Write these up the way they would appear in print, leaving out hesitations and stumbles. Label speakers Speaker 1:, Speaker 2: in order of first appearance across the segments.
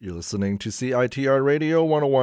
Speaker 1: You're listening to CITR Radio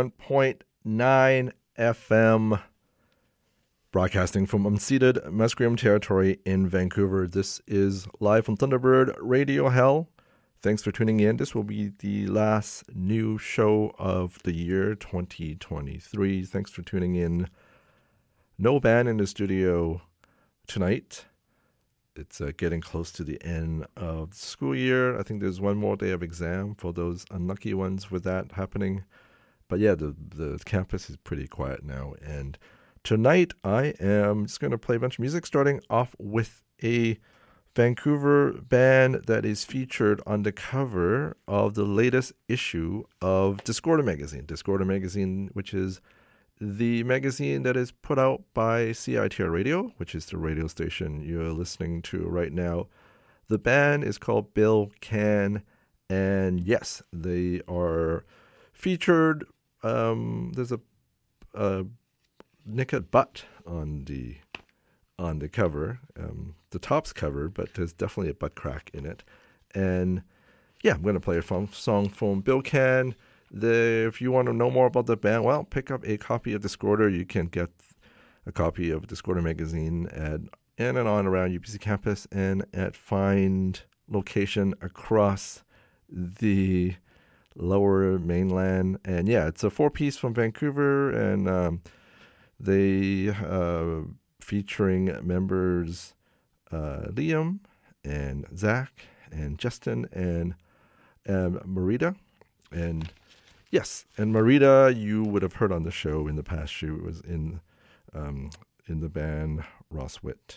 Speaker 1: 101.9 FM, broadcasting from unceded Musqueam territory in Vancouver. This is live from Thunderbird Radio Hell. Thanks for tuning in. This will be the last new show of the year 2023. Thanks for tuning in. No band in the studio tonight. It's getting close to the end of the school year. I think there's one more day of exam for those unlucky ones with that happening. But yeah, the campus is pretty quiet now. And tonight I am just going to play a bunch of music, starting off with a Vancouver band that is featured on the cover of the latest issue of Discorder Magazine. Discorder Magazine, which is the magazine that is put out by CITR Radio, which is the radio station you're listening to right now. The band is called Bill Can, and yes, they are featured. There's a naked butt on the cover. The top's covered, but there's definitely a butt crack in it. And yeah, I'm going to play a song from Bill Can. If you want to know more about the band, well, pick up a copy of Discorder. You can get a copy of Discorder Magazine in and on around UBC campus and at Find location across the lower mainland. And yeah, it's a 4-piece from Vancouver, and they featuring members Liam and Zach and Justin and Marita. And yes, and Marita, you would have heard on the show in the past. She was in the band Ross Witt.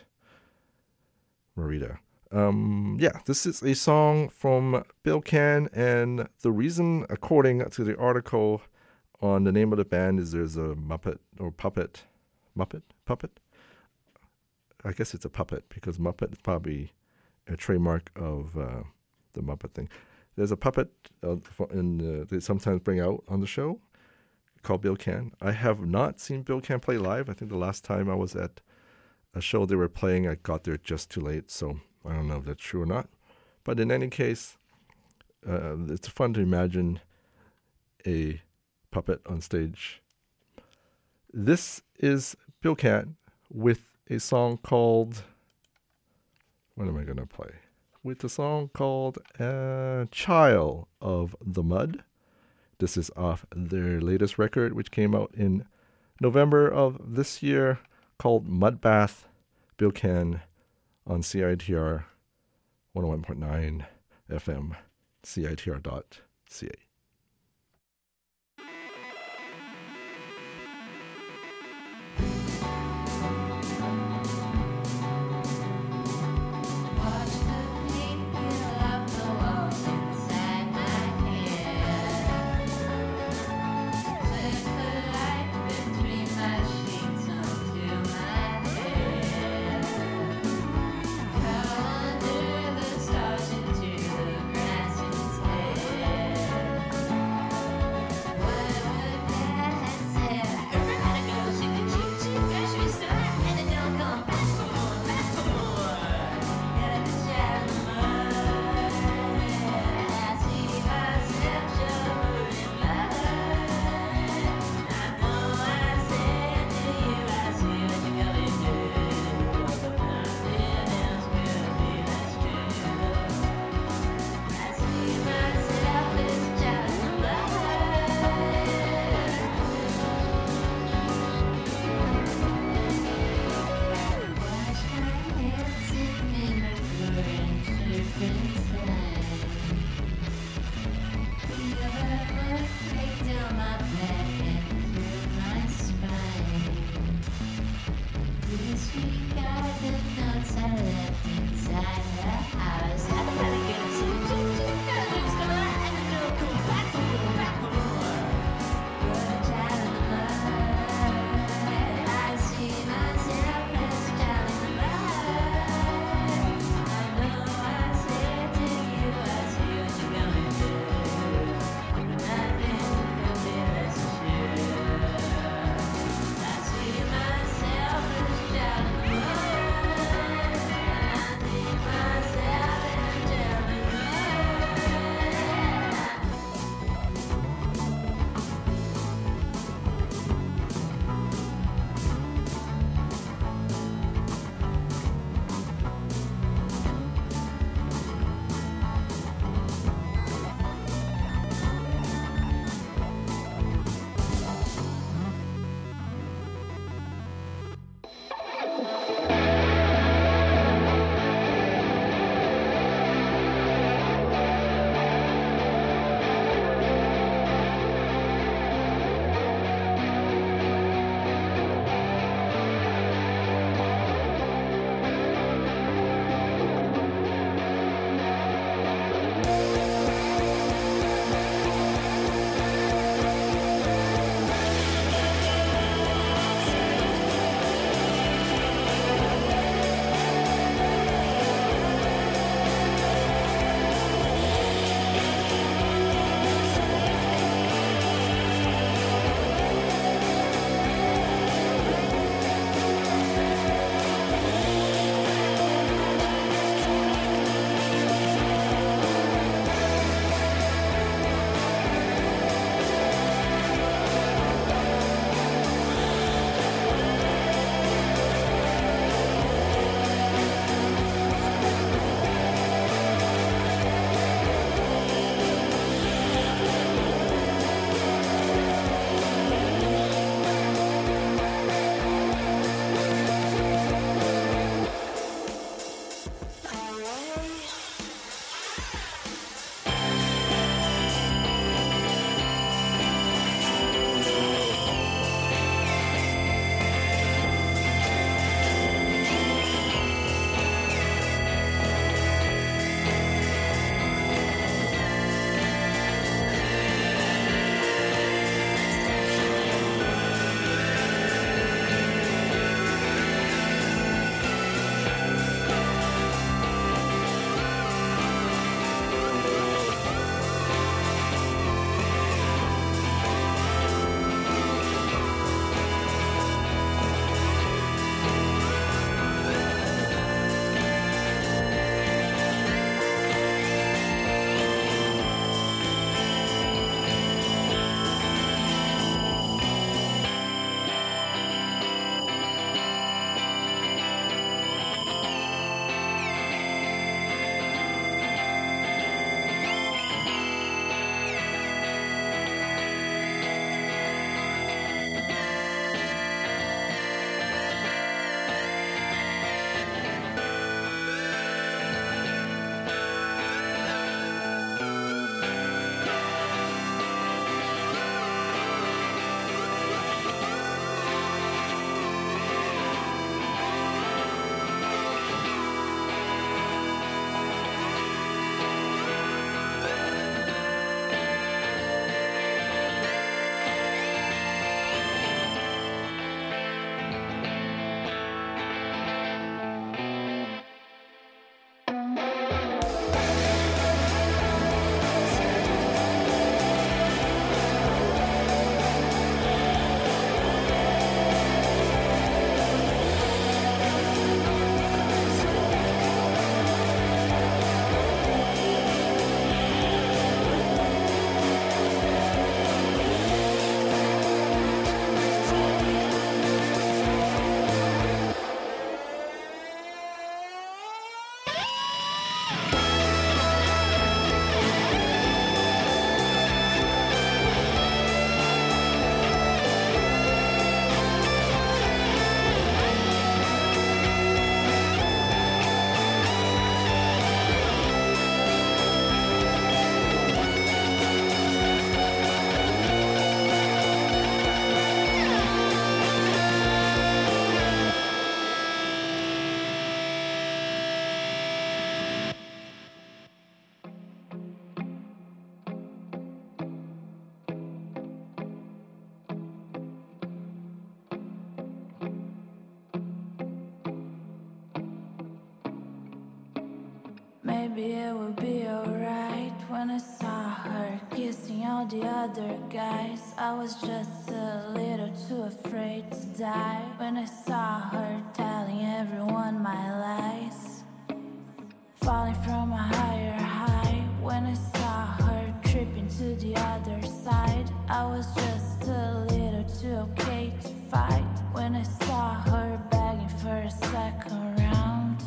Speaker 1: Marita. Yeah, this is a song from Bill Can, and the reason, according to the article on the name of the band, is there's a Muppet or puppet. Puppet? I guess it's a puppet, because Muppet is probably a trademark of the Muppet thing. There's a puppet they sometimes bring out on the show called Bill Can. I have not seen Bill Can play live. I think the last time I was at a show they were playing, I got there just too late, so I don't know if that's true or not. But in any case, it's fun to imagine a puppet on stage. This is Bill Can with a song called... What am I going to play? With a song called Child of the Mud. This is off their latest record, which came out in November of this year, called Mudbath. Bill Can on CITR 101.9 FM, CITR.ca.
Speaker 2: Under the stars into the grass instead. maybe it would be alright. When I saw her kissing all the other guys, I was just a little too afraid to die. When I saw her telling everyone my lies, falling from a higher high. When I saw her tripping to the other side, I was just a little too okay to fight. When I saw her begging for a second round,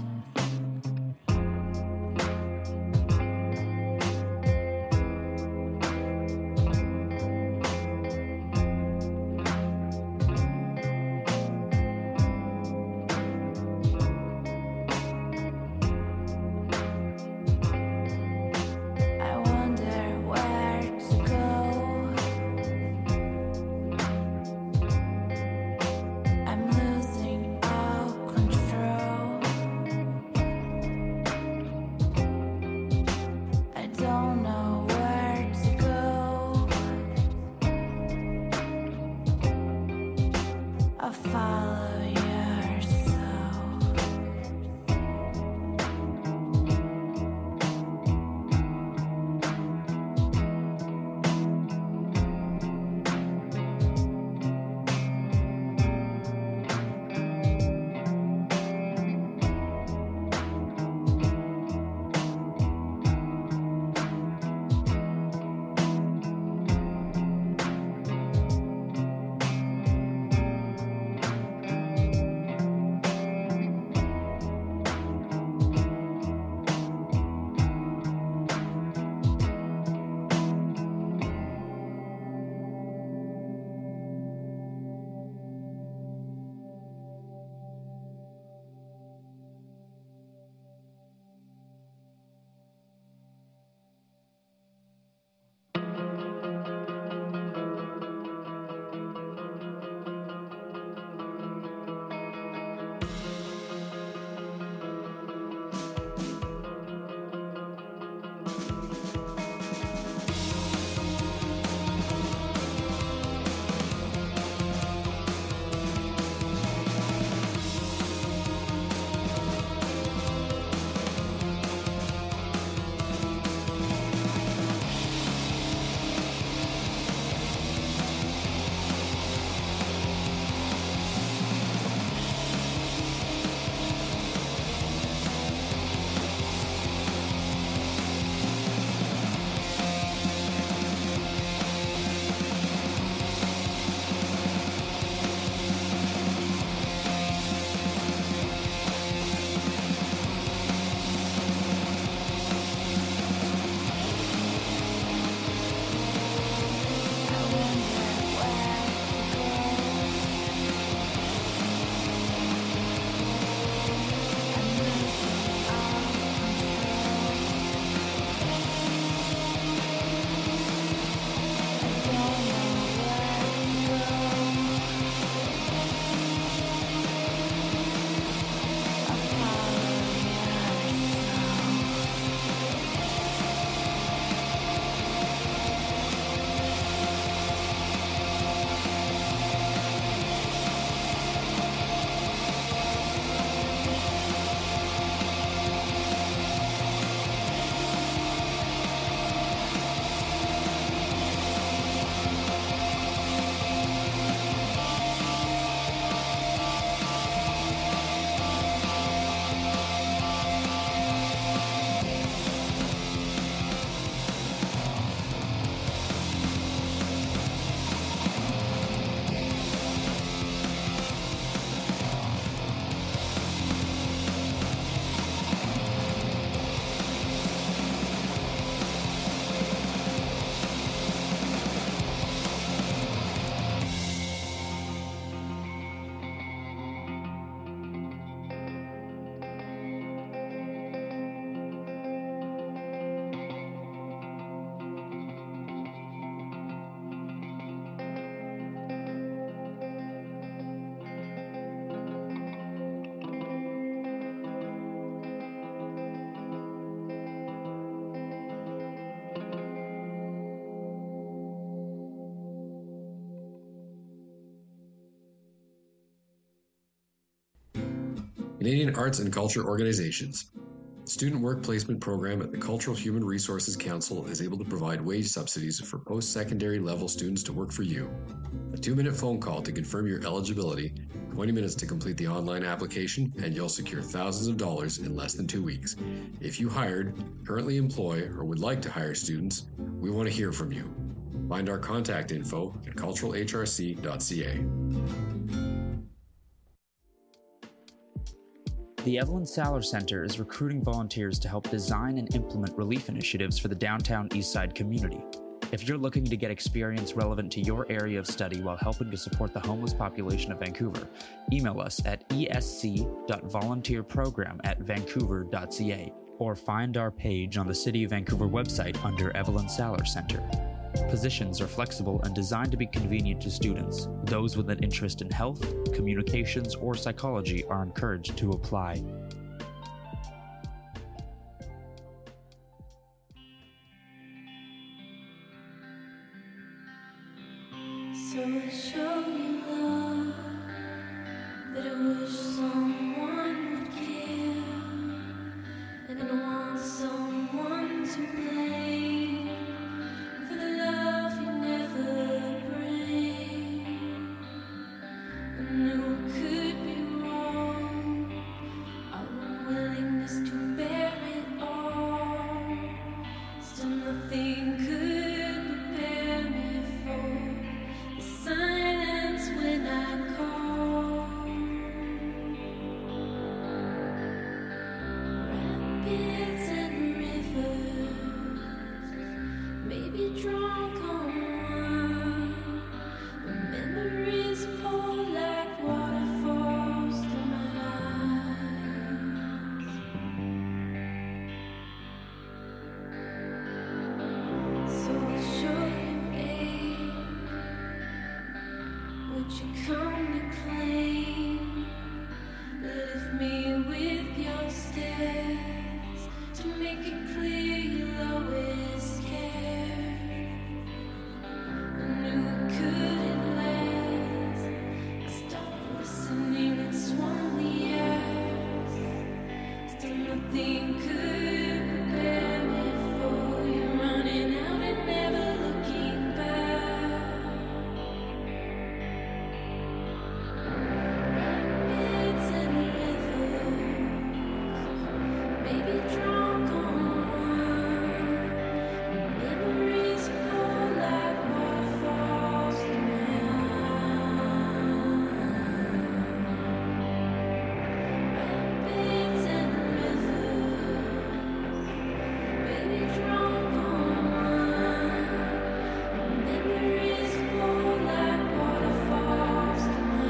Speaker 3: Canadian arts and culture organizations. Student Work Placement Program at the Cultural Human Resources Council is able to provide wage subsidies for post-secondary level students to work for you. A 2-minute phone call to confirm your eligibility, 20 minutes to complete the online application, and you'll secure thousands of dollars in less than 2 weeks. If you hired, currently employ, or would like to hire students, we want to hear from you. Find our contact info at culturalhrc.ca.
Speaker 4: The Evelyn Saller Center is recruiting volunteers to help design and implement relief initiatives for the downtown Eastside community. If you're looking to get experience relevant to your area of study while helping to support the homeless population of Vancouver, email us at esc.volunteerprogram@vancouver.ca or find our page on the City of Vancouver website under Evelyn Saller Center. Positions are flexible and designed to be convenient to students. Those with an interest in health, communications, or psychology are encouraged to apply.
Speaker 2: So I show you love that I wish someone would give, and I want someone to blame for the love you never bring. I knew it could be wrong, our unwillingness to bear it all. Still nothing could prepare me for the silence when I call. Rapids and rivers, maybe drunk on wine. The memories pour like waterfalls through my eyes. So I'll show you aid. Would you come to claim? Lift me with your stairs to make it clear you'll always care. I knew it couldn't last. I stopped listening and swung the ass. Still nothing could prepare me for you running out and never looking back. Rapids and rivers, maybe drunk on wine. The memories pour like waterfalls through my eyes. Rapids and rivers, maybe drunk on wine. The memories pour like waterfalls through my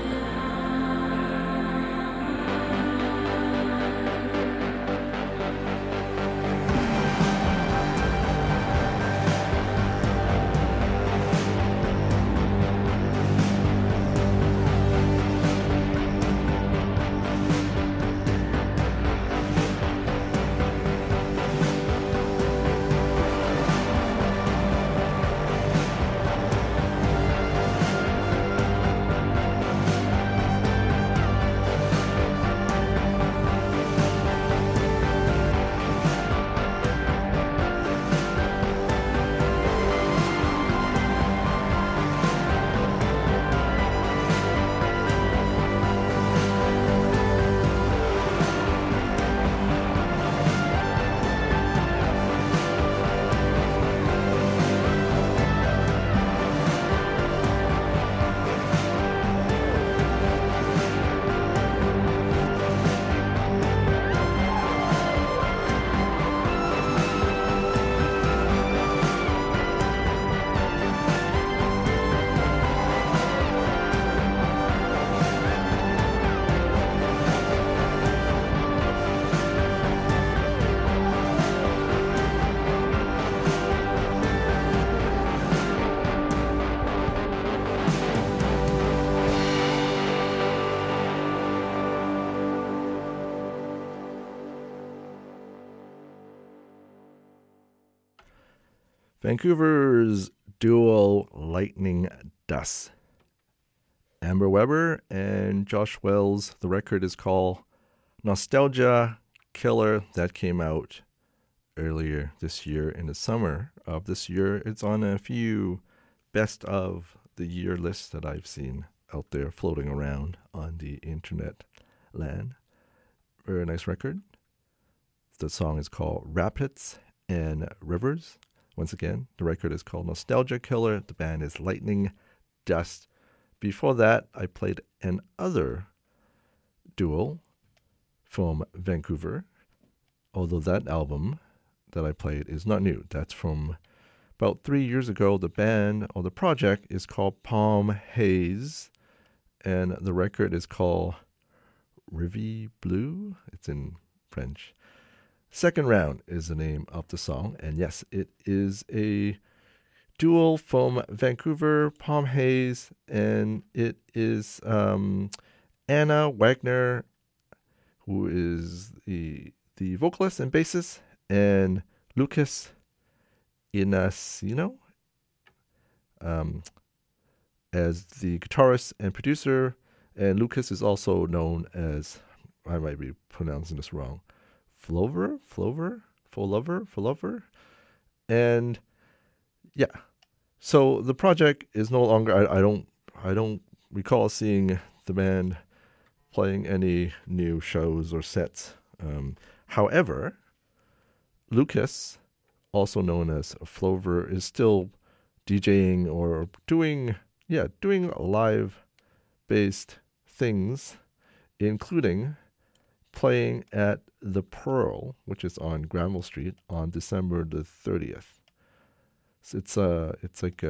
Speaker 1: Vancouver's duo Lightning Dust. Amber Weber and Josh Wells. The record is called Nostalgia Killer that came out earlier this year in the summer of this year. It's on a few best of the year lists that I've seen out there floating around on the internet land. Very nice record. The song is called Rapids and Rivers. Once again, the record is called Nostalgia Killer. The band is Lightning Dust. Before that, I played another duo from Vancouver, although that album that I played is not new. That's from about 3 years ago. The band or the project is called Palm Haze, and the record is called Rivy Blue. It's in French. Second Round is the name of the song, and yes, it is a duo from Vancouver, Palm Haze, and it is Anna Wagner, who is the vocalist and bassist, and Lucas Inacino as the guitarist and producer. And Lucas is also known as, I might be pronouncing this wrong, Flover. And yeah, so the project is no longer, I don't recall seeing the band playing any new shows or sets. However, Lucas, also known as Flover, is still DJing or doing live-based things, including playing at The Pearl, which is on Granville Street, on December the 30th. So it's like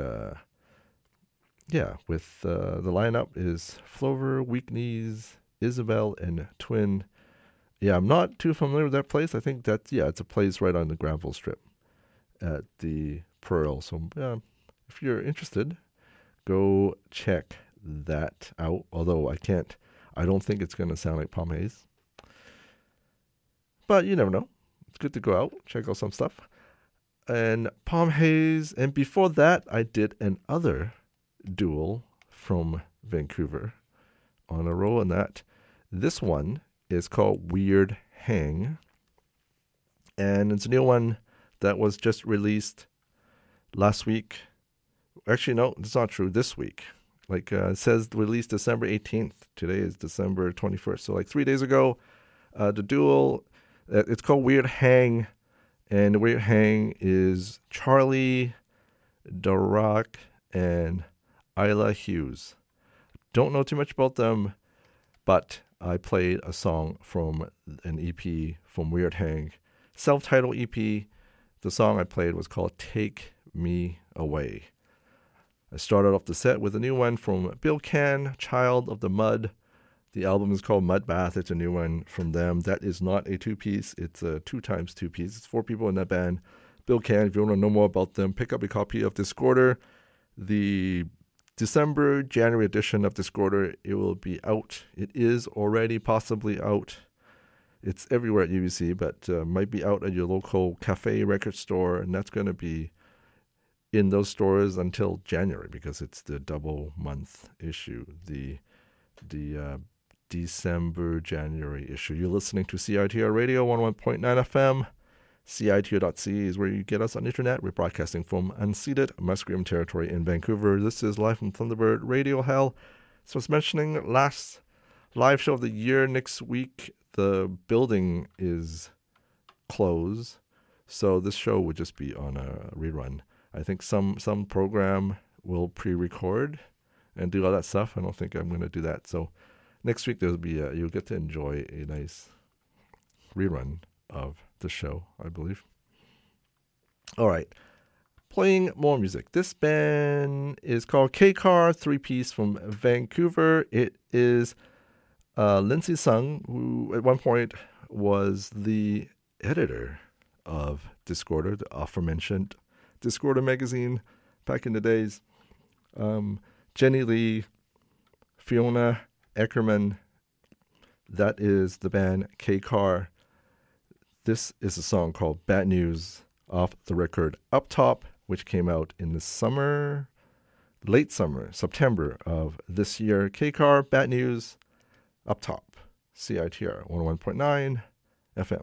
Speaker 1: with the lineup is Flover, Weak Knees, Isabel, and Twin. Yeah, I'm not too familiar with that place. I think it's a place right on the Granville Strip at The Pearl. So if you're interested, go check that out. Although I don't think it's going to sound like Palm Haze. But you never know. It's good to go out, check out some stuff. And Palm Haze, and before that, I did another duel from Vancouver on a roll in that. This one is called Weird Hang, and it's a new one that was just released last week. Actually, no, it's not true. This week. It says released December 18th. Today is December 21st. So 3 days ago, the duel, it's called Weird Hang, and the Weird Hang is Charlie Darac and Isla Hughes. Don't know too much about them, but I played a song from an EP from Weird Hang, self-titled EP. The song I played was called Take Me Away. I started off the set with a new one from Bill Can, Child of the Mud. The album is called Mud Bath. It's a new one from them. That is not a two-piece. It's a 2x2 piece. It's 4 people in that band. Bill Can, if you want to know more about them, pick up a copy of Discorder. The December-January edition of Discorder, it will be out. It is already possibly out. It's everywhere at UBC, but might be out at your local cafe record store, and that's going to be in those stores until January because it's the double month issue, the December-January issue. You're listening to CITR Radio 101.9 FM. CITR.ca is where you get us on the internet. We're broadcasting from unceded Musqueam territory in Vancouver. This is live from Thunderbird Radio Hell. So I was mentioning last live show of the year. Next week, the building is closed, so this show would just be on a rerun. I think some program will pre-record and do all that stuff. I don't think I'm going to do that. So next week there'll be you'll get to enjoy a nice rerun of the show, I believe. All right, playing more music. This band is called K-Car, 3-piece from Vancouver. It is Lindsay Sung, who at one point was the editor of Discorder, the aforementioned Discorder magazine back in the days. Jenny Lee, Fiona Eckerman, that is the band K-Car. This is a song called Bad News off the record Up Top, which came out in the late summer, September of this year. K-Car, Bad News, Up Top, CITR 101.9 FM.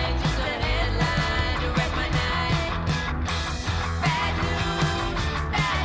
Speaker 2: Bad news, bad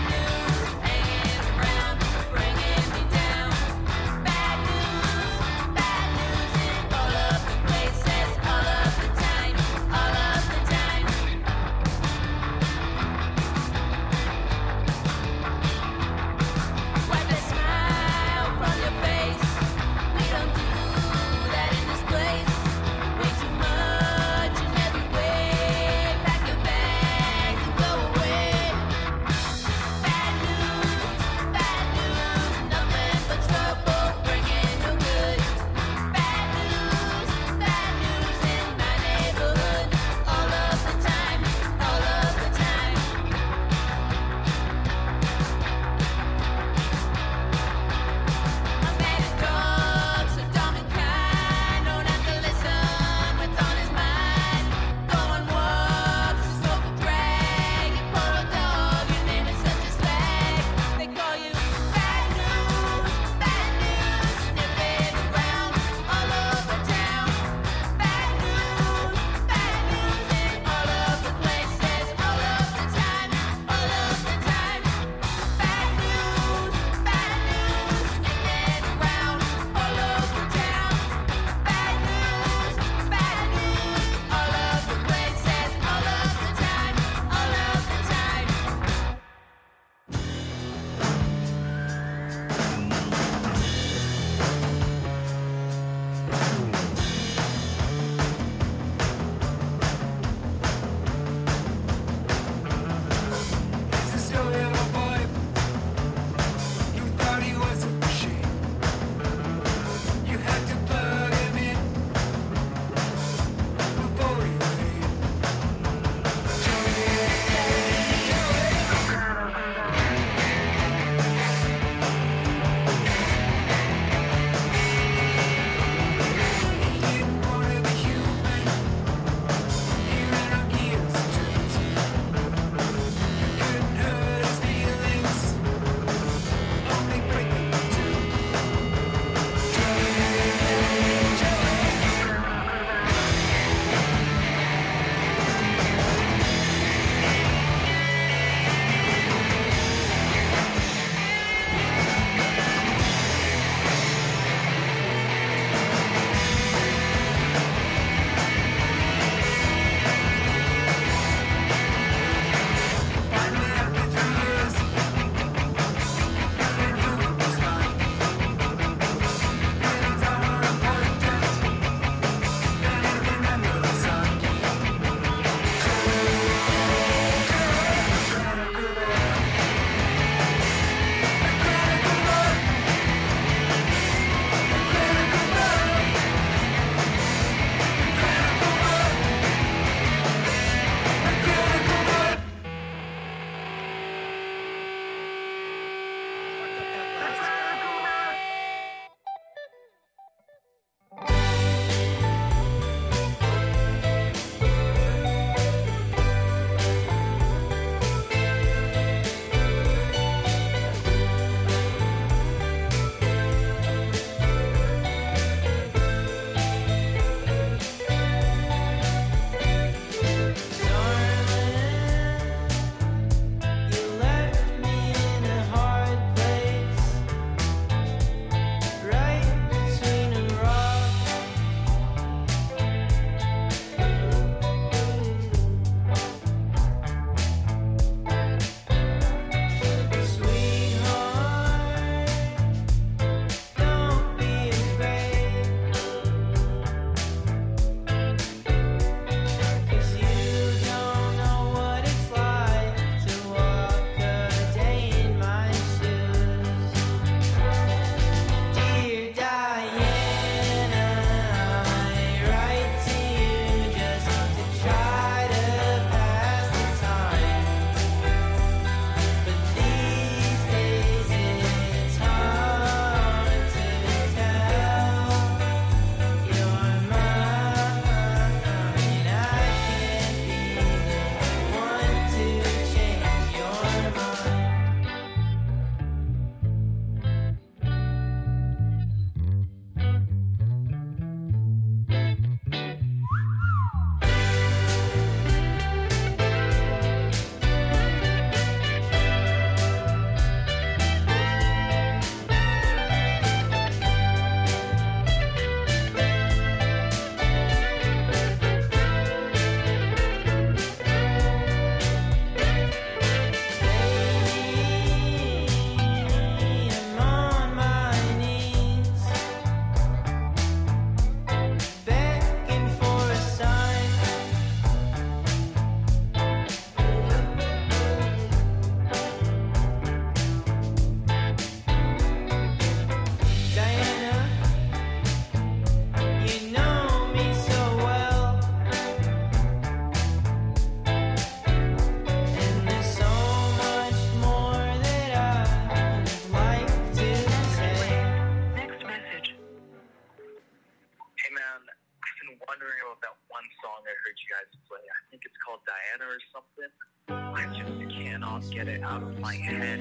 Speaker 5: wondering about that one song I heard you guys play. I think it's called Diana or something. I just cannot get it out of my head.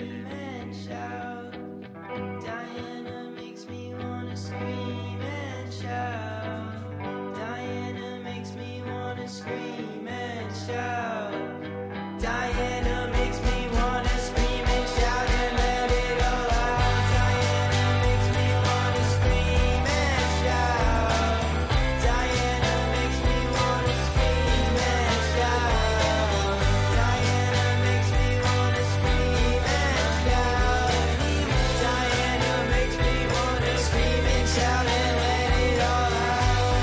Speaker 6: Diana makes me wanna scream and shout. Diana makes me wanna scream and shout. Diana makes me wanna scream and shout and let it all out. Diana makes me wanna scream and shout. Diana makes me wanna scream and shout. Diana makes me wanna scream and shout. Diana makes me wanna scream and shout and let it all out.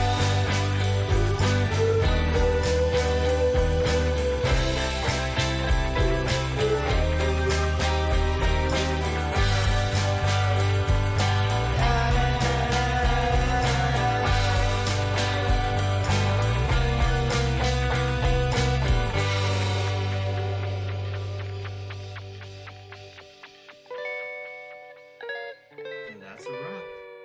Speaker 6: And that's a wrap.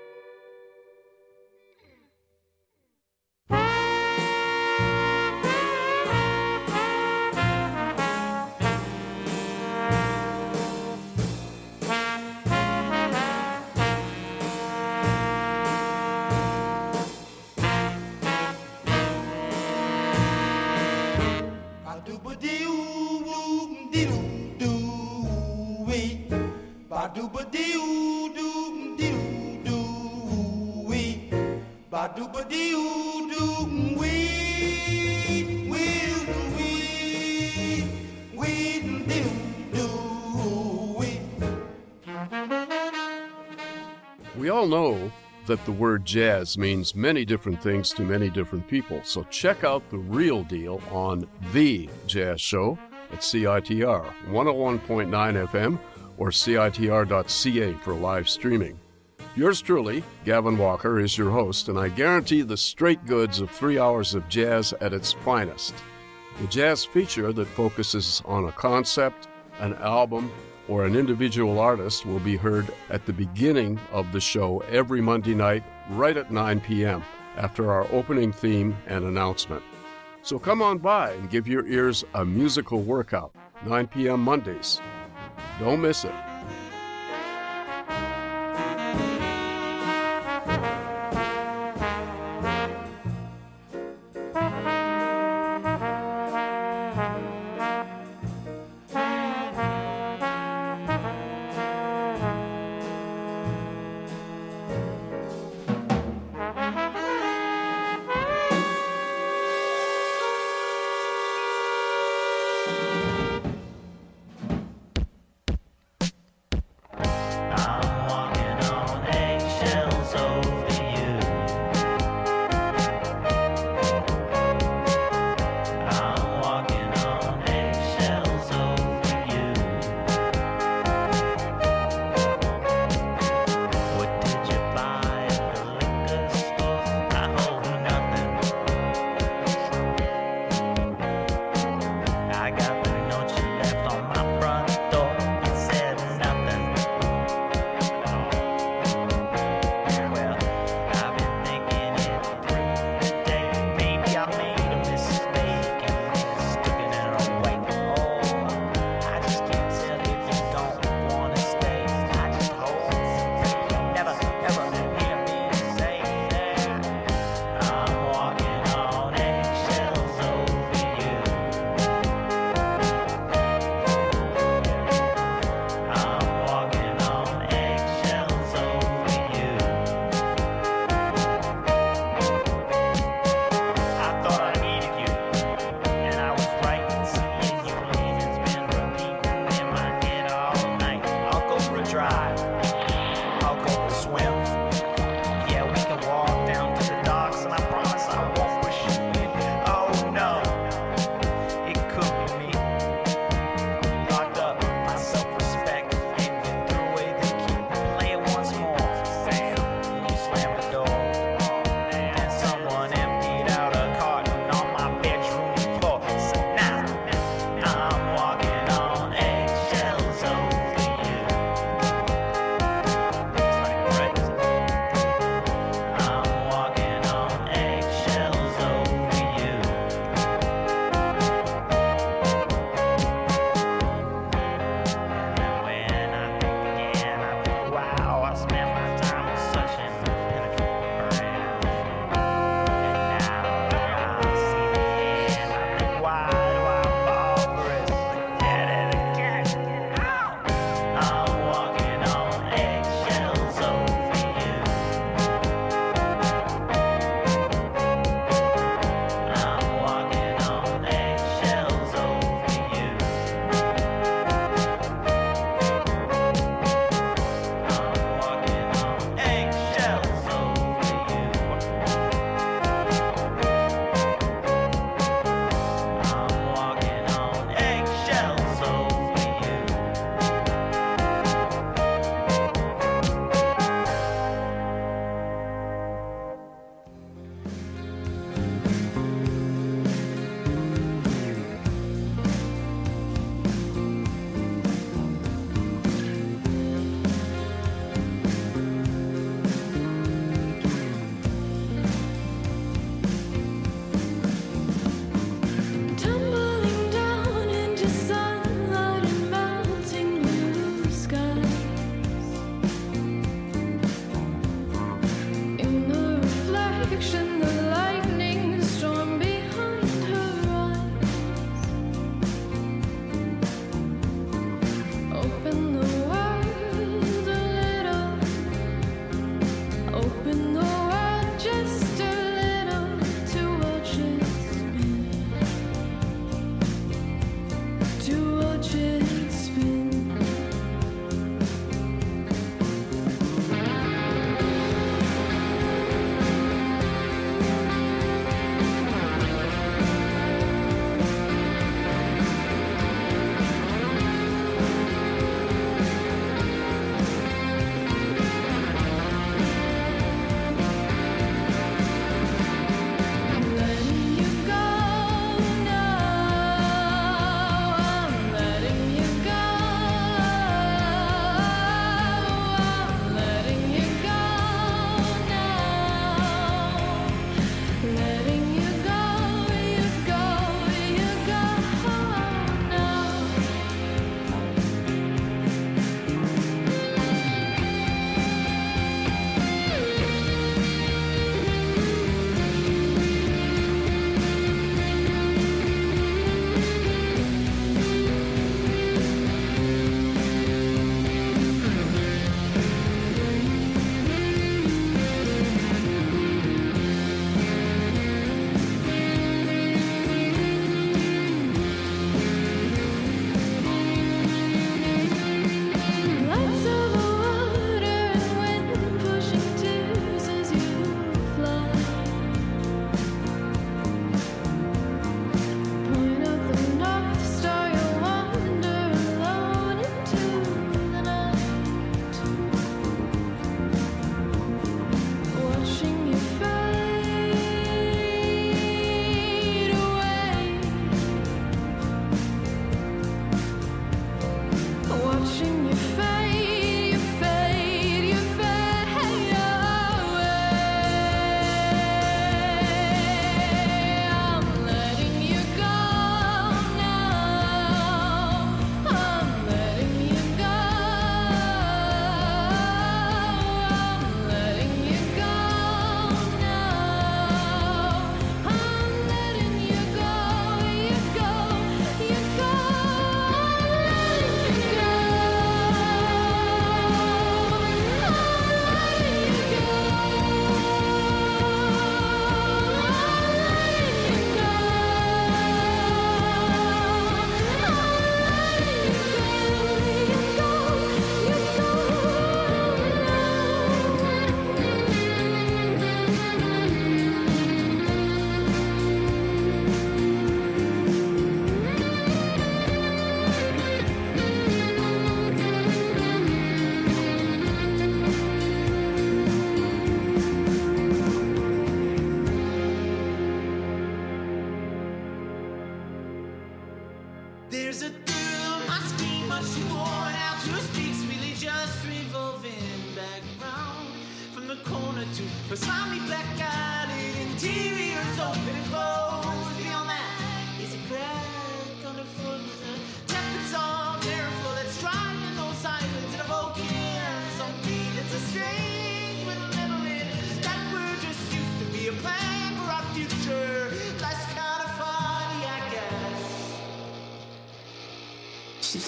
Speaker 6: Ba-doo-ba-dee-oo-doo-dee-doo-doo-wee. Ba-doo-ba-dee-oo-doo-dee-doo-doo-wee. Ba-doo-ba-dee-oo-doo-wee. Wee-doo-wee. Wee-doo-doo-wee.
Speaker 7: We all know that the word jazz means many different things to many different people, so check out The Real Deal on The Jazz Show at CITR 101.9 FM or CITR.ca for live streaming. Yours truly, Gavin Walker, is your host, and I guarantee the straight goods of 3 hours of jazz at its finest. The jazz feature that focuses on a concept, an album, or an individual artist will be heard at the beginning of the show every Monday night, right at 9 p.m., after our opening theme and announcement. So come on by and give your ears a musical workout, 9 p.m. Mondays. Don't miss it.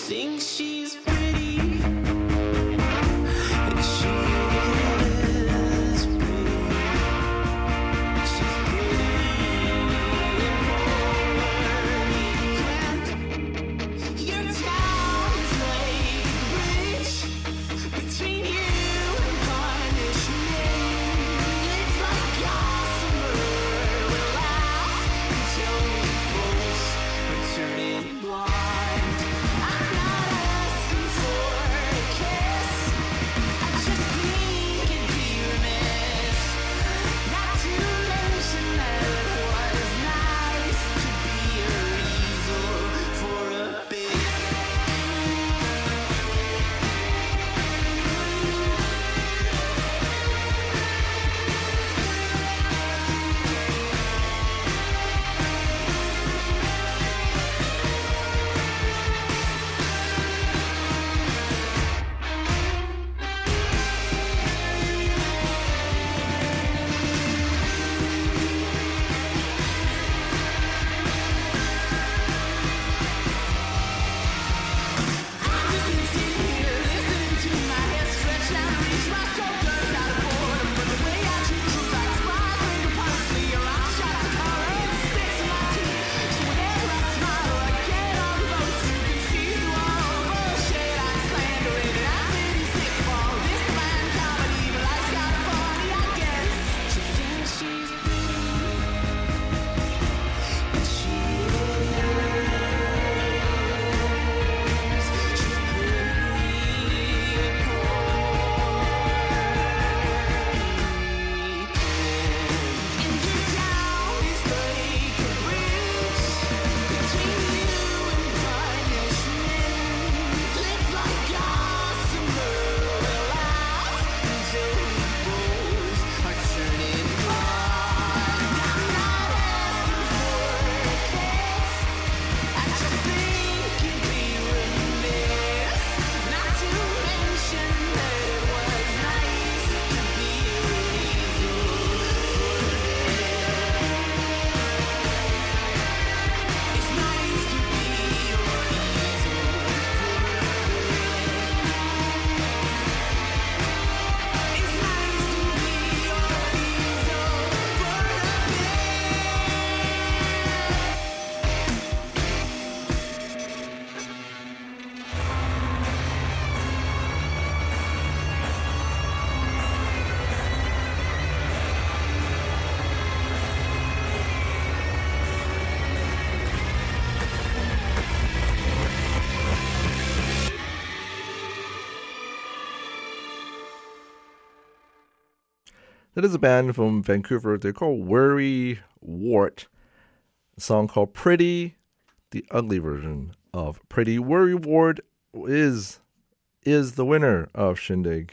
Speaker 6: thinks she's pretty, and she is pretty. She's pretty and your town is like a bridge between you and punishment. It's like gossamer will last until we both are turning blind. I'm not asking for a kiss, I just think it'd be remiss not to mention that it was nice to be your easel for a bit.
Speaker 1: That is a band from Vancouver. They're called Worry Wart. A song called Pretty, the ugly version of Pretty. Worry Wart is the winner of Shindig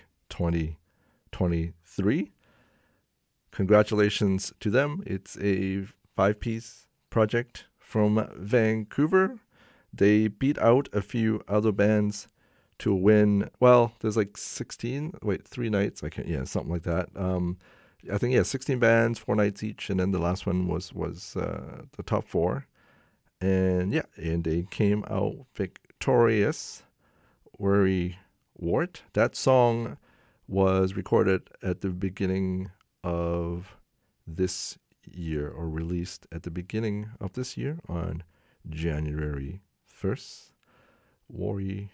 Speaker 1: 2023. Congratulations to them. It's a 5-piece project from Vancouver. They beat out a few other bands to win. Well, there's like 3 nights. Something like that. I think 16 bands, 4 nights each, and then the last one was the top 4, and they came out victorious. Worry Wart. That song was recorded at the beginning of this year, or released at the beginning of this year on January 1st. Worry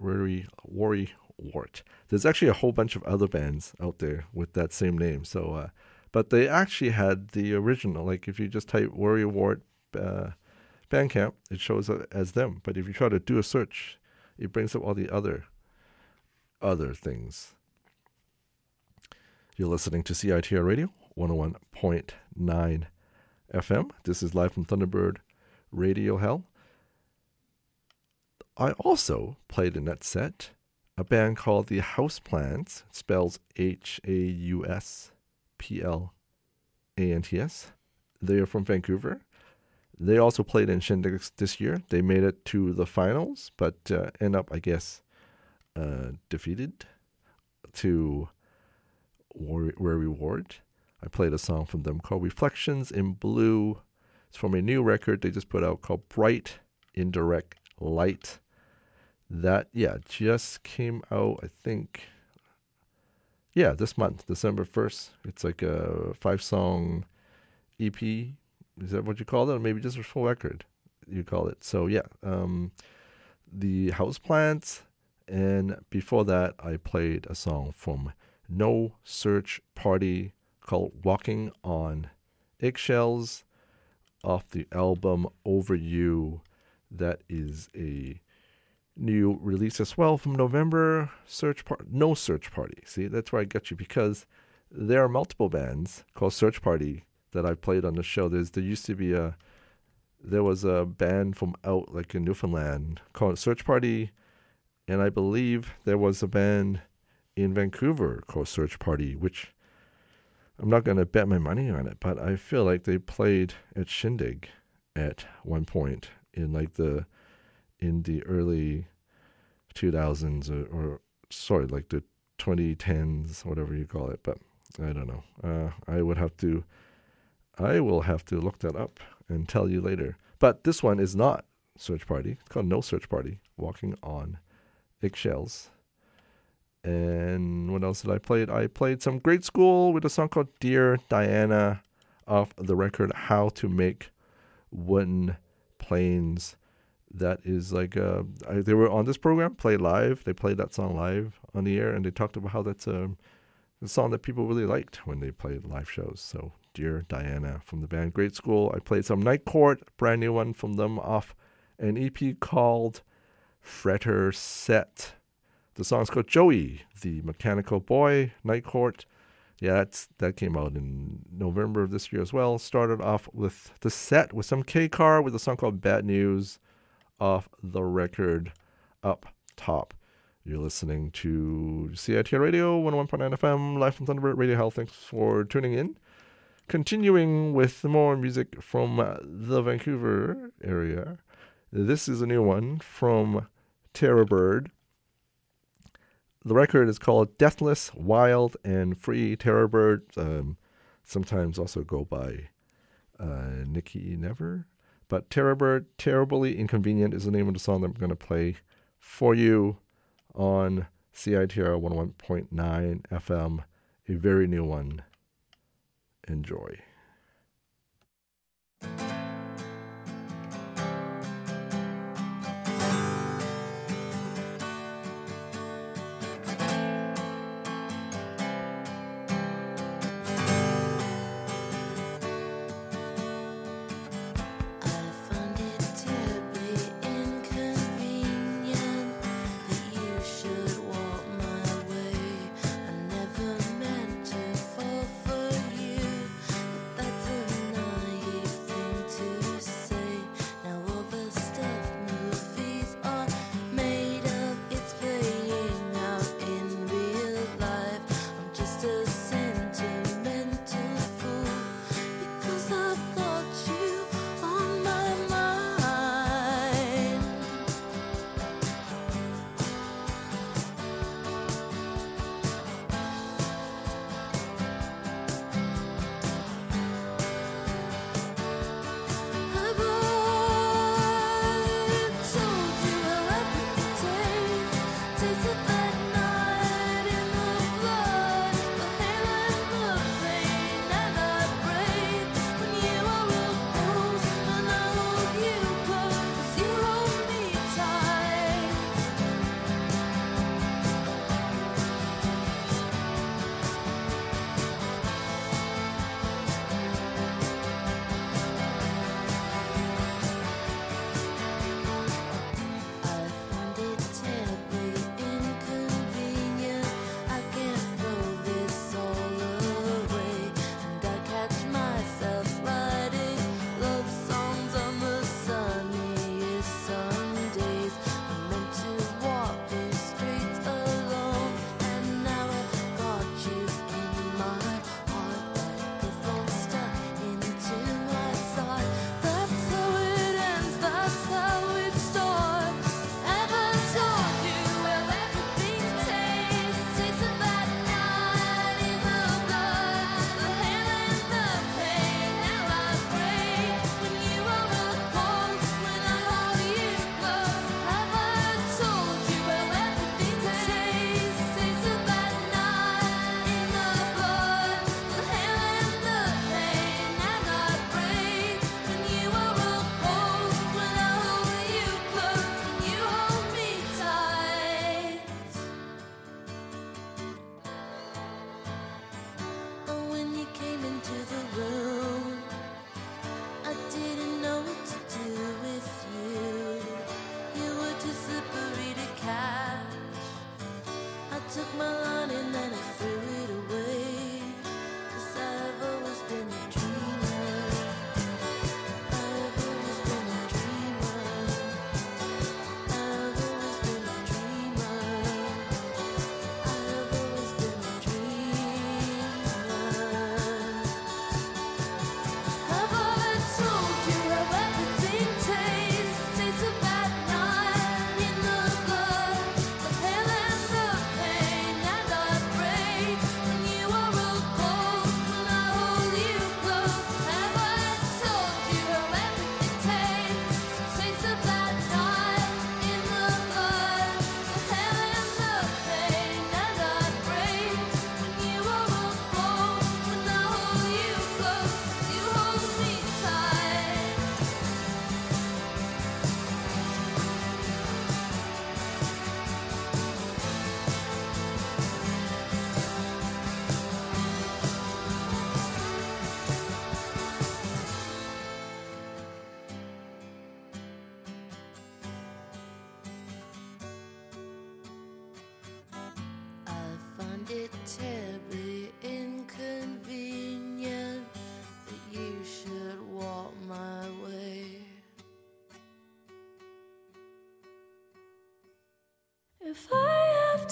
Speaker 1: Wart. There's actually a whole bunch of other bands out there with that same name. So, but they actually had the original. Like if you just type Worry Wart Bandcamp, it shows up as them. But if you try to do a search, it brings up all the other things. You're listening to CITR Radio 101.9 FM. This is live from Thunderbird Radio Hell. I also played in that set a band called the Houseplants. It spells Hausplants. They are from Vancouver. They also played in Shindig this year. They made it to the finals, but end up, I guess, defeated to Worry Wart. I played a song from them called Reflections in Blue. It's from a new record they just put out called Bright Indirect Light. That, just came out, I think, this month, December 1st. It's like a 5-song EP. Is that what you call it? Or maybe just a full record, you call it. So, the Houseplants. And before that, I played a song from No Search Party called Walking on Eggshells off the album Over You. That is a new release as well from November. No Search Party. See, that's where I got you, because there are multiple bands called Search Party that I played on the show. There was a band from out like in Newfoundland called Search Party, and I believe there was a band in Vancouver called Search Party, which I'm not going to bet my money on it, but I feel like they played at Shindig at one point in the early 2000s or like the 2010s, whatever you call it. But I don't know. I will have to look that up and tell you later. But this one is not Search Party. It's called No Search Party, Walking on Eggshells. And what else did I play? I played some Great School with a song called Dear Diana off the record How to Make Wooden Planes. That is like, they were on this program, Play Live. They played that song live on the air, and they talked about how that's a song that people really liked when they played live shows. So Dear Diana from the band Great School. I played some Night Court, brand new one from them off an EP called Fretter Set. The song's called Joey, the Mechanical Boy. Night Court. Yeah, that came out in November of this year as well. Started off with the set with some K-Car with a song called Bad News off the record Up Top. You're listening to CITR Radio, 101.9 FM, live from Thunderbird Radio Health. Thanks for tuning in. Continuing with more music from the Vancouver area. This is a new one from Terrorbird. The record is called Deathless, Wild, and Free. Terrorbird, sometimes also go by Nikki Never. But Terrorbird, Terribly Inconvenient is the name of the song that I'm going to play for you on CITR 101.9 FM. A very new one. Enjoy.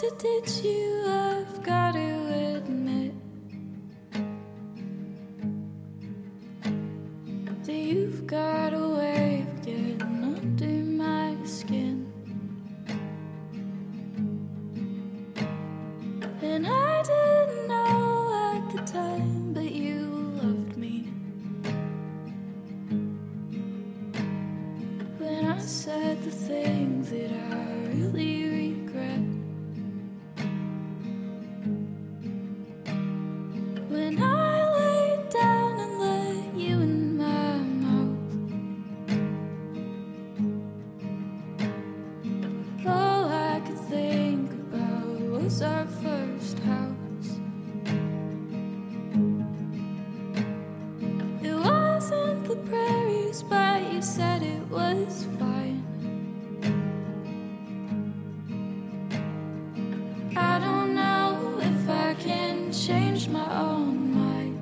Speaker 2: to ditch you, I've got to admit that you've got a way of getting under my skin. And I didn't know at the time, but you loved me when I said the things that I really regret. When I laid down and let you in my mouth, all I could think about was our first house. It wasn't the prairies, but you said it was fine. I don't know if I can change my own mind.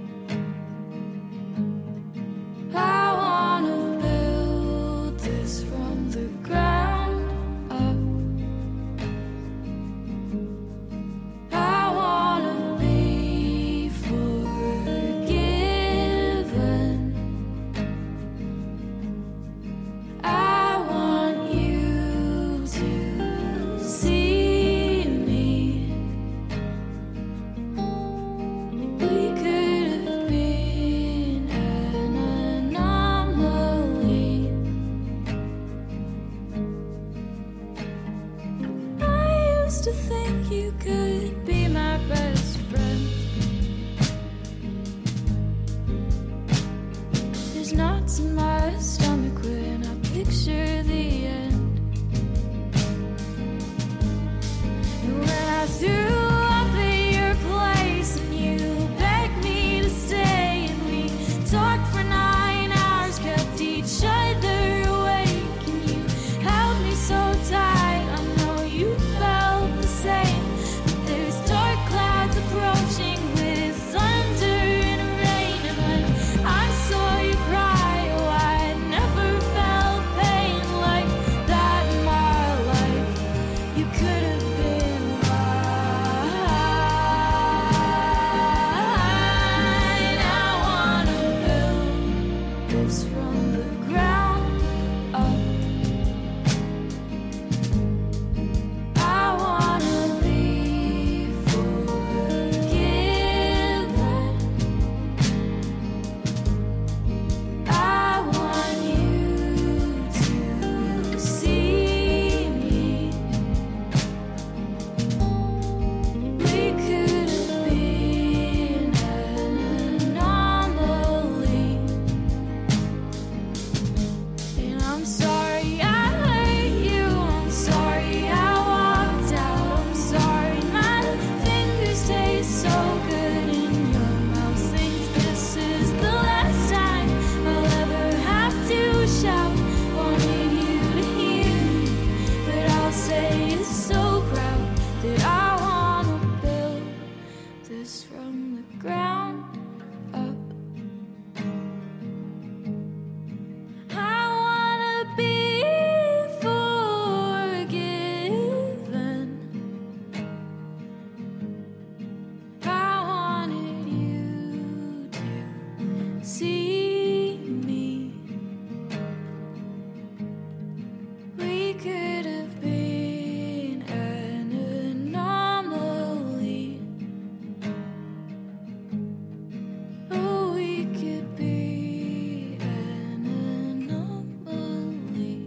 Speaker 2: I wanna build this from the ground up. I wanna be forgiven. I want you to see me. We could have been an anomaly. I used to think you could be my best friend. There's knots in my stomach when I picture the end. And when I threw up at your place and you begged me to stay, and we talked for 9 hours, kept each other awake, and you held me so tight. I know you felt the same. But there's dark clouds approaching with thunder and rain, and when I saw you cry, oh, I never felt pain like that in my life. You could have been mine. I wanna build this from the ground up. I wanna be forgiven. I want you to see me. We could have been an anomaly. And I'm sorry I hurt you. I'm sorry I walked out. I'm sorry my fingers taste so good in your mouth. Think this is the last time I'll ever have to shout. Wanted you to hear me, but I'll say it so proud that I wanna build this from the ground up. I wanna be forgiven. I wanted you to see me. We could have been an anomaly. Oh, we could be an anomaly.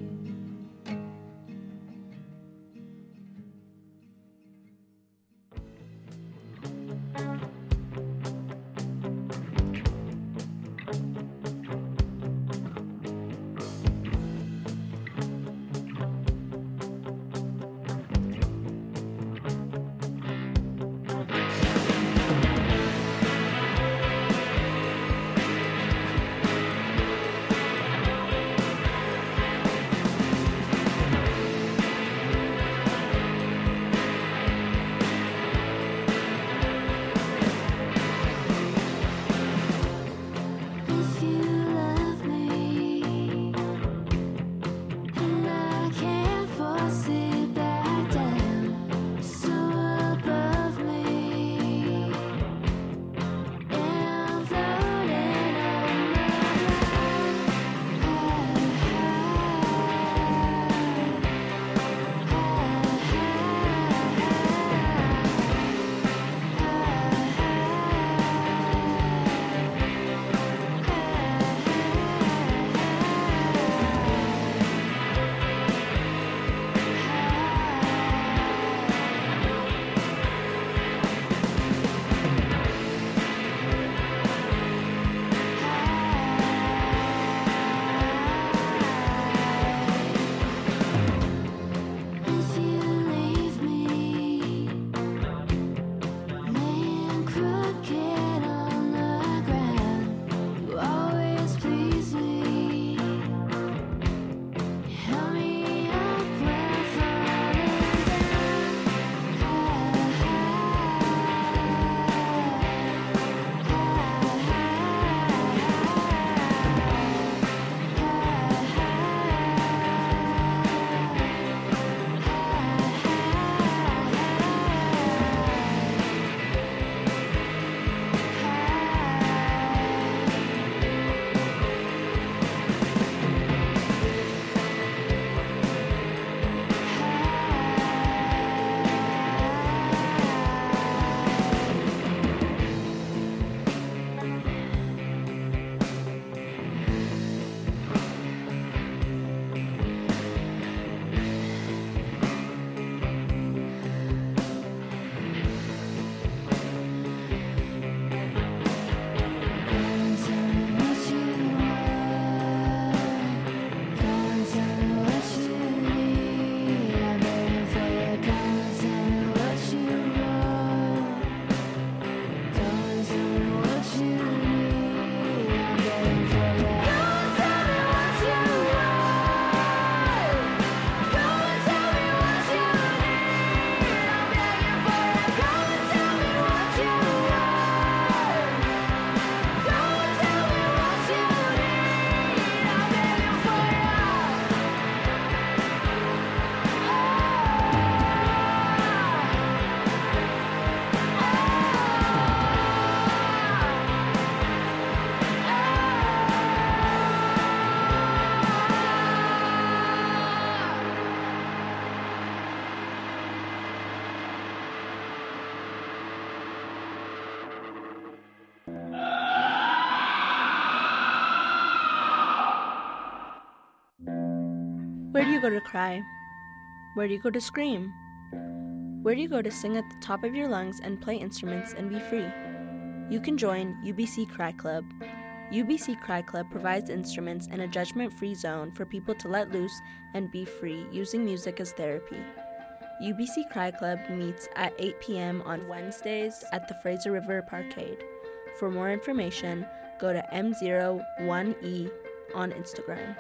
Speaker 8: you go to cry? Where do you go to scream? Where do you go to sing at the top of your lungs and play instruments and be free? You can join UBC Cry Club. UBC Cry Club provides instruments and a judgment-free zone for people to let loose and be free using music as therapy. UBC Cry Club meets at 8 p.m. on Wednesdays at the Fraser River Parkade. For more information, go to M01E on Instagram.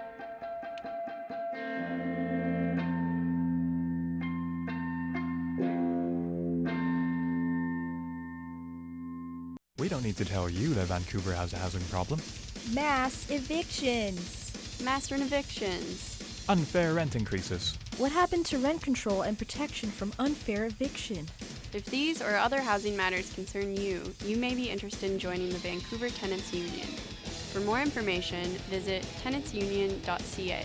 Speaker 9: We don't need to tell you that Vancouver has a housing problem.
Speaker 10: Mass evictions.
Speaker 11: Mass evictions.
Speaker 9: Unfair rent increases.
Speaker 10: What happened to rent control and protection from unfair eviction?
Speaker 11: If these or other housing matters concern you, you may be interested in joining the Vancouver Tenants Union. For more information, visit tenantsunion.ca.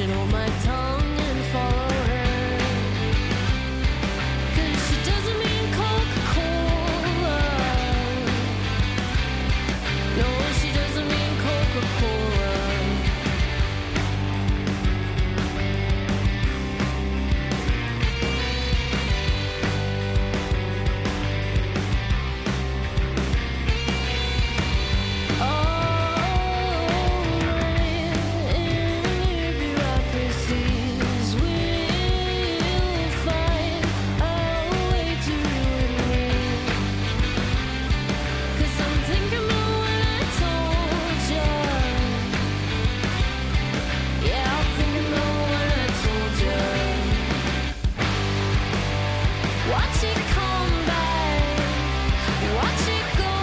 Speaker 12: should hold my tongue and follow her. 'Cause she doesn't mean Coca-Cola. No, she doesn't mean Coca-Cola. Watch it come back, watch it go,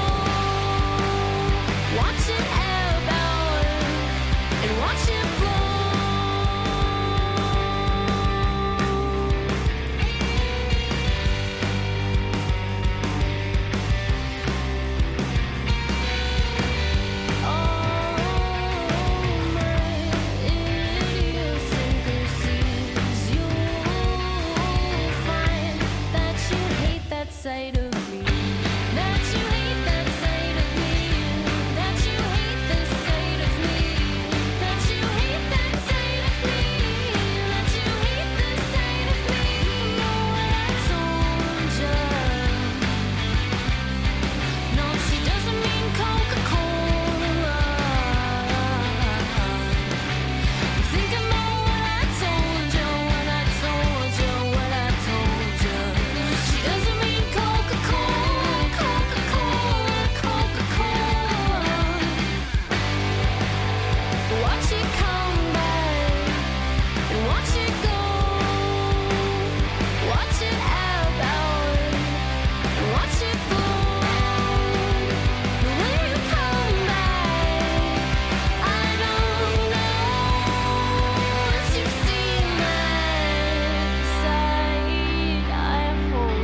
Speaker 12: watch it ebb out, and watch it side of me, that you hate that side of me, that you hate this side of me, that you hate that side of me, that you hate this side of me. You know what I told ya? No, she doesn't mean Coca-Cola. I'm thinking about what I told ya, what I told ya, what I told ya. She doesn't mean watch it come back and watch it go, watch it ebb out and watch it flow. But when you come back, I don't know if you see my side. I hope.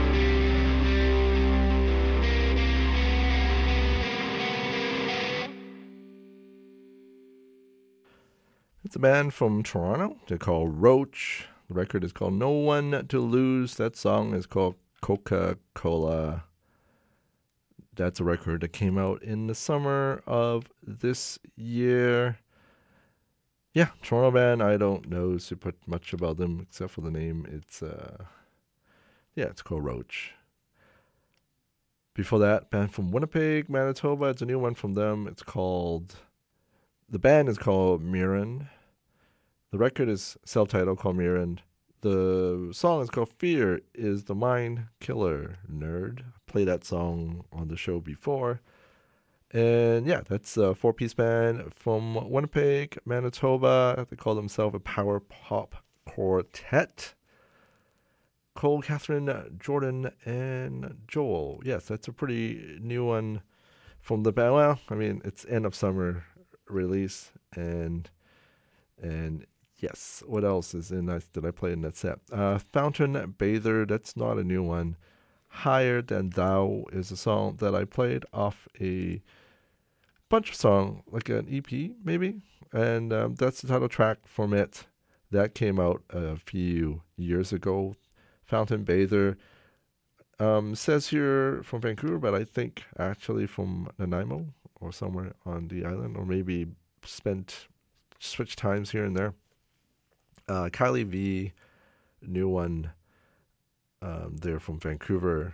Speaker 1: It's a band from Toronto. They're called Roach. The record is called No One to Lose. That song is called Coca-Cola. That's a record that came out in the summer of this year. Yeah, Toronto band. I don't know super much about them except for the name. It's called Roach. Before that, band from Winnipeg, Manitoba. It's a new one from them. The band is called Mirren. The record is self-titled, called Mirren. The song is called Fear is the Mind Killer, Nerd. I played that song on the show before. And yeah, that's a 4-piece band from Winnipeg, Manitoba. They call themselves a power pop quartet. Cole, Catherine, Jordan, and Joel. Yes, that's a pretty new one from the band. Well, I mean, it's end of summer release, and yes, what else is in that did I play in that set? Fountain Bather, that's not a new one. Higher Than Thou is a song that I played off a bunch of songs, like an EP maybe, and that's the title track from it. That came out a few years ago. Fountain Bather says here from Vancouver, but I think actually from Nanaimo or somewhere on the island, or maybe switch times here and there. Kylie V, new one. They're from Vancouver.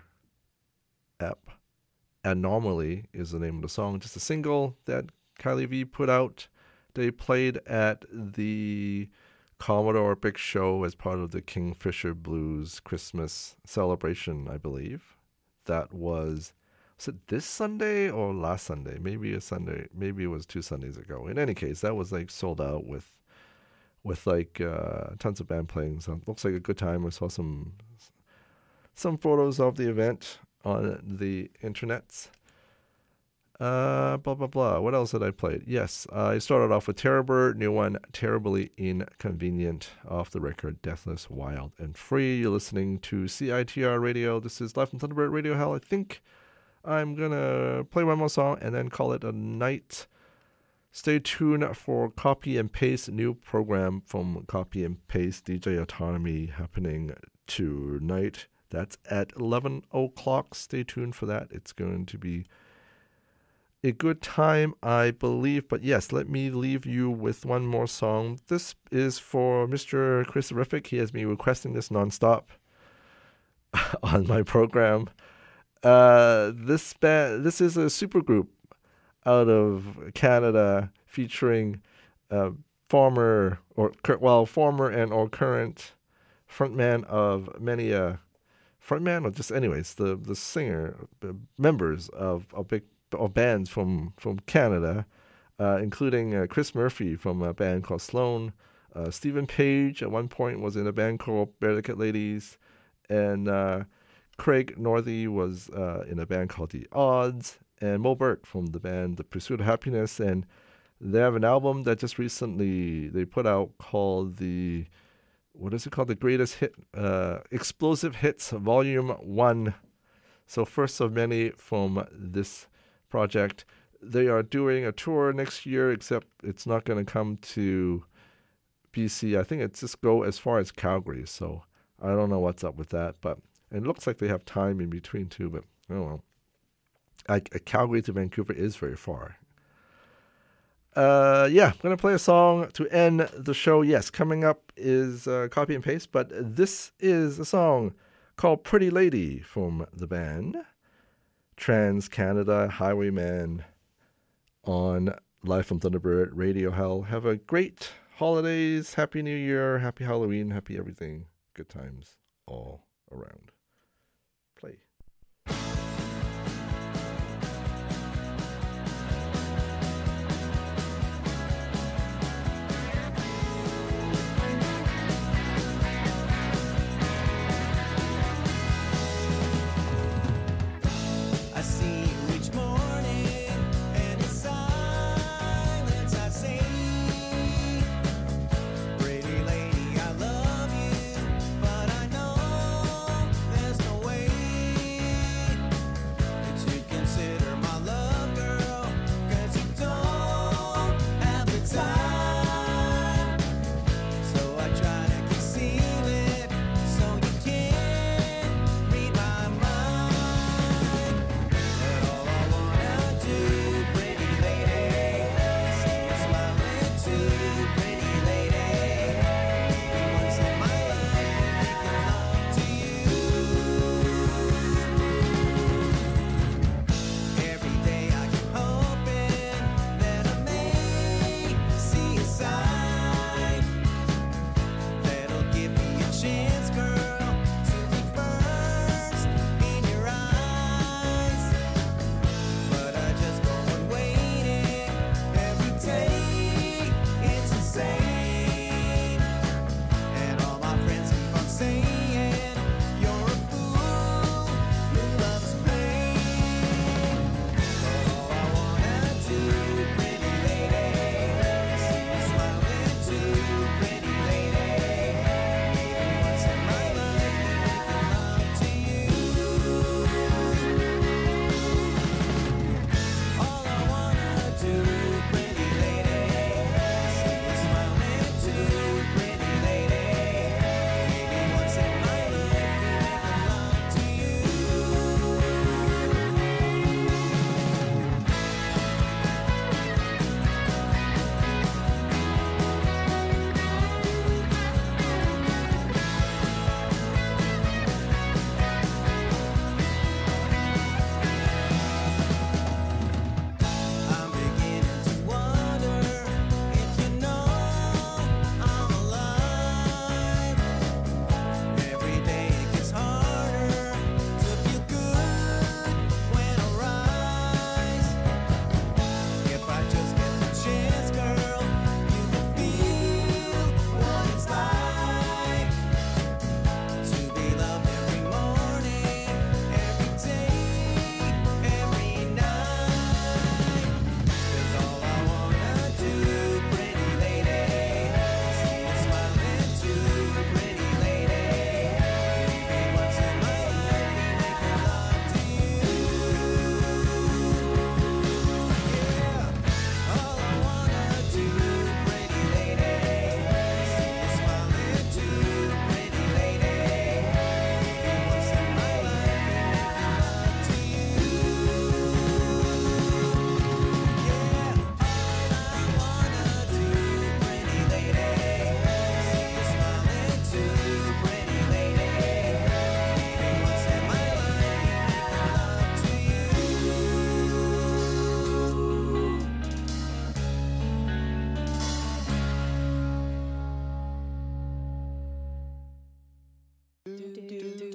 Speaker 1: Anomaly is the name of the song. Just a single that Kylie V put out. They played at the Commodore Big Show as part of the Kingfisher Blues Christmas celebration, I believe. That was it this Sunday or last Sunday? Maybe a Sunday. Maybe it was 2 Sundays ago. In any case, that was like sold out with like tons of band playing. So it looks like a good time. I saw some photos of the event on the internets. Blah, blah, blah. What else did I play? Yes, I started off with Terrorbird, new one, Terribly Inconvenient, off the record, Deathless, Wild, and Free. You're listening to CITR Radio. This is Live from Thunderbird Radio Hell. I think I'm going to play one more song and then call it a night. Stay tuned for Copy and Paste, new program from Copy and Paste, DJ Autonomy, happening tonight. That's at 11 o'clock. Stay tuned for that. It's going to be a good time, I believe. But yes, let me leave you with one more song. This is for Mr. Chris Terrific. He has been requesting this nonstop on my program. This is a supergroup out of Canada featuring former and or current frontman of many frontman or just anyways the singer members of bands from Canada, including Chris Murphy from a band called Sloan. Stephen Page at one point was in a band called Bearcat Ladies, and Craig Northey was in a band called The Odds, and Mo Burke from the band The Pursuit of Happiness. And they have an album that just recently they put out called the Greatest Hit, Explosive Hits Volume 1. So first of many from this project. They are doing a tour next year, except it's not going to come to BC. I think it's just go as far as Calgary. So I don't know what's up with that, but it looks like they have time in between too, but I don't know. Calgary to Vancouver is very far. I'm going to play a song to end the show. Yes, coming up is Copy and Paste, but this is a song called Pretty Lady from the band Trans Canada Highwayman on Live from Thunderbird Radio Hell. Have a great holidays, Happy New Year, Happy Halloween, happy everything. Good times all around. Play.
Speaker 6: But I know there's no way
Speaker 13: do